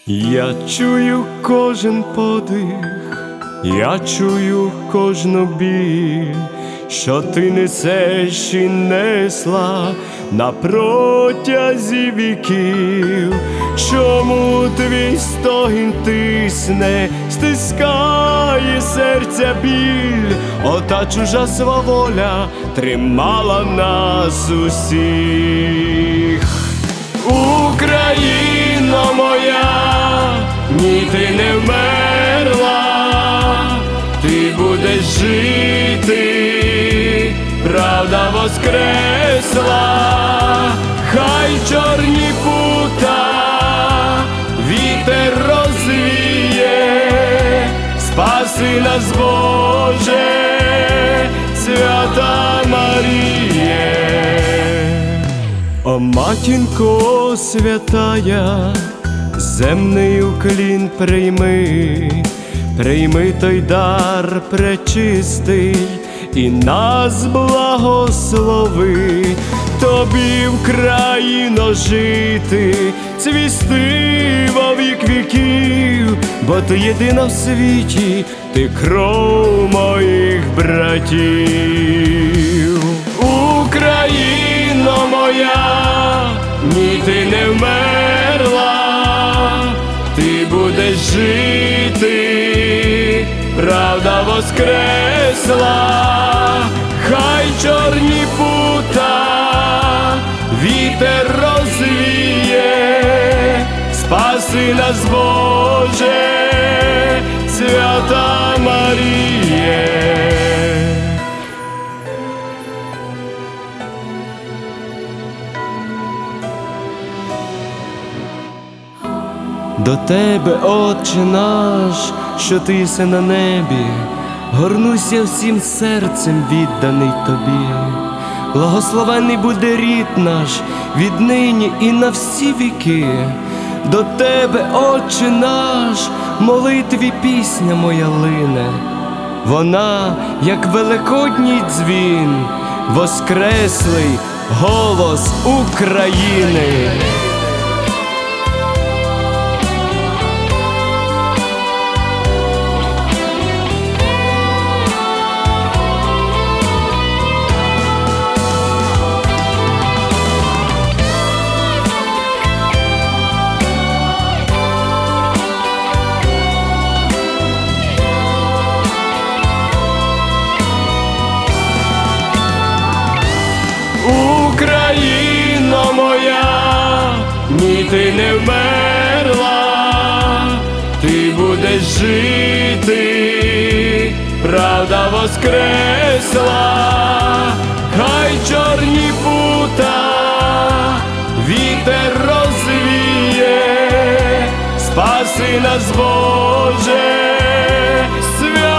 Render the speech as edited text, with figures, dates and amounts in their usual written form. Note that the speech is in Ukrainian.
Я чую кожен подих, я чую кожну біль, що ти несеш і несла на протязі віків. Чому твій стогін тисне, стискає серця біль? Ота чужа сваволя тримала нас усіх. Україно моя, ні, ти не вмерла, ти будеш жити, правда воскресла. Хай чорні пута вітер розвіє, спаси нас, Боже, свята Маріє. О, матінко святая, земний уклін прийми, прийми той дар пречистий і нас благослови. Тобі, Україно, жити, цвісти во вік віків, бо ти єдина в світі, ти кров моїх братів. Україно моя, ні, ти не вмерла, ти будеш жити, правда воскресла. Хай чорні пута вітер розвіє, спаси нас, Боже, свята Маріє. До тебе, Отче наш, що ти єси на небі, горнуся всім серцем відданий тобі. Благословений буде рід наш віднині і на всі віки. До тебе, Отче наш, молитві пісня моя лине. Вона, як великодній дзвін, воскреслий голос України. Україно моя, ні, ти не вмерла, ти будеш жити, правда воскресла. Хай чорні пута вітер розвіє, спаси нас, Боже, свята